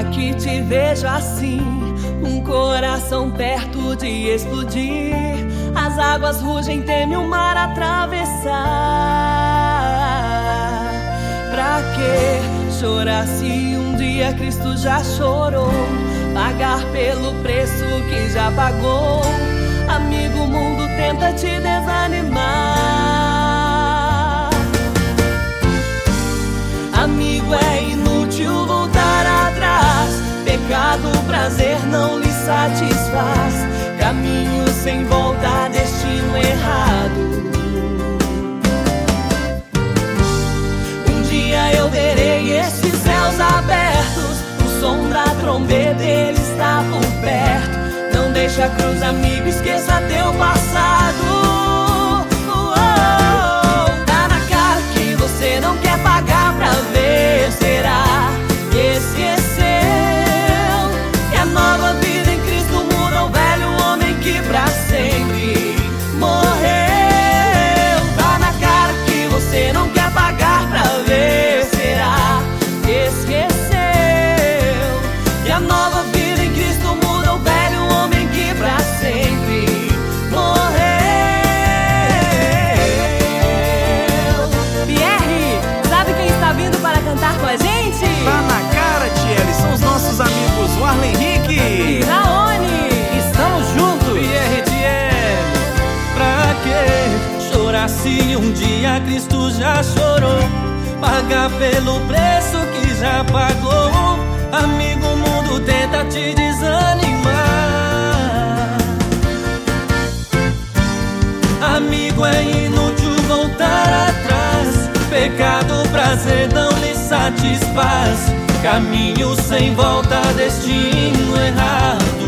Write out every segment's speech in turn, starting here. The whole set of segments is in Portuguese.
que te vejo assim, um coração perto de explodir. As águas rugem, teme o mar atravessar. Pra que chorar se um dia Cristo já chorou? Pagar pelo preço que já pagou. Amigo, o mundo tenta te desanimar. Amigo, é inútil voltar atrás. Pecado, prazer não lhe satisfaz. Caminho sem volta, destino errado. Um dia eu verei esses céus abertos. O som da trombeta, ele está por perto. Não deixa a cruz, amigo, esqueça teu passado. Tá na cara que você não quer pagar pra ver. Será que esqueceu que a nova vida em Cristo muda o velho homem que pra sempre morreu? Tá na cara que você não quer pagar pra ver. Será que esqueceu que a nova vida em Cristo muda o velho homem que pra sempre morreu? Pierre, sabe quem está vindo para cantar com a gente? Tá na cara, Tiele, são os nossos amigos o Arlen Henrique E Raoni. Estamos juntos. Pierre e Tiele, pra que chorar se um dia Cristo já chorou? Pagar pelo preço que já pagou. Amigo, o mundo tenta te desanimar. Amigo, é inútil voltar atrás. Pecado, prazer não lhe satisfaz. Caminho sem volta, destino errado.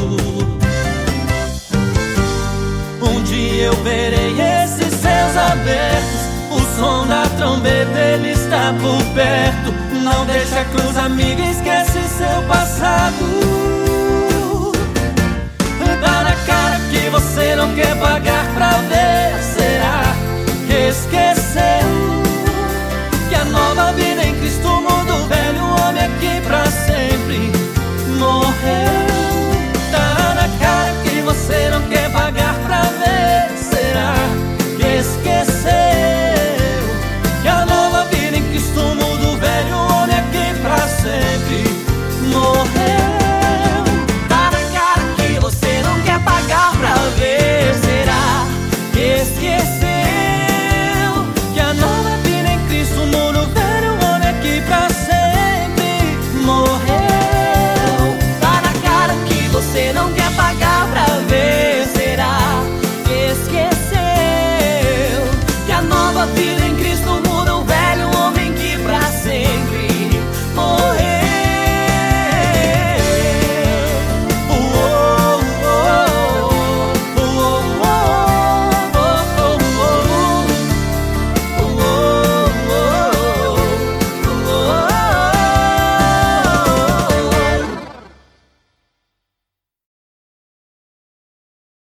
Um dia eu verei esses céus abertos. O som da trombeta, ele está por perto. Não deixa a cruz, amigo, esquece seu passado. Tá na cara que você não quer pagar pra ver. Será que esqueceu que a nova vida